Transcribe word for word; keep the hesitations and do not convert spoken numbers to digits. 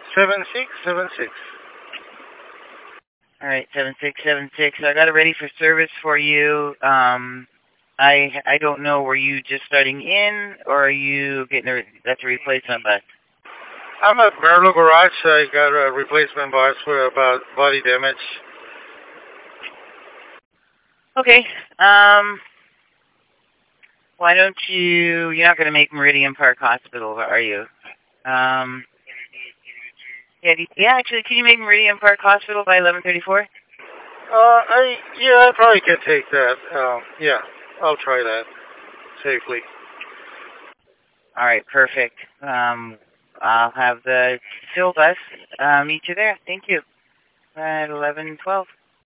seven six seven six. All right, seven six seven six. I got it ready for service for you. Um, I I don't know. Were you just starting in, or are you getting a that's a replacement bus? I'm at Merlo Garage. I got a replacement bus for about body damage. Okay. Um, why don't you? You're not going to make Meridian Park Hospital, are you? Um, yeah, yeah. Actually, can you make Meridian Park Hospital by eleven thirty-four? Uh, I yeah, I probably can take that. Um, yeah, I'll try that safely. All right, perfect. Um, I'll have the fill bus uh, meet you there. Thank you. At eleven twelve.